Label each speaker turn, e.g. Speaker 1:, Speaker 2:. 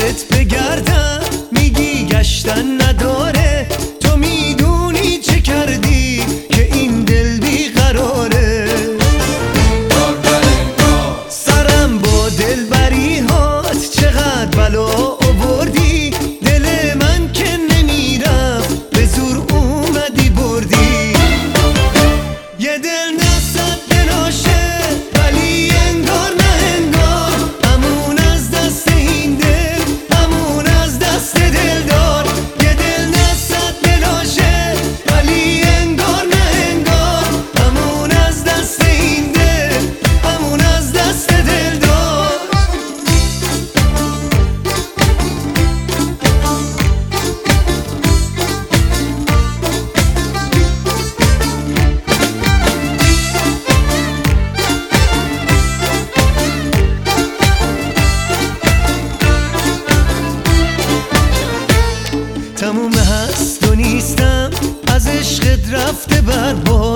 Speaker 1: دورت بگردم میگی گشتن نداره، تو میدونی چه کردی که این دل بیقراره. سرم با دلبری هات چقدر بلا آوردی، دل من که نمیرفت به زور اومدی بردی. یه دل نصد دلاشه ولی انگار نه انگار، همون از دست این دل، همون از دست دلدار. یه دل نصد دلاشه ولی انگار نه انگار، همون از دست این دل، همون از دست دلدار. تموم هست و نیستم، از عشقت رفته بر باد.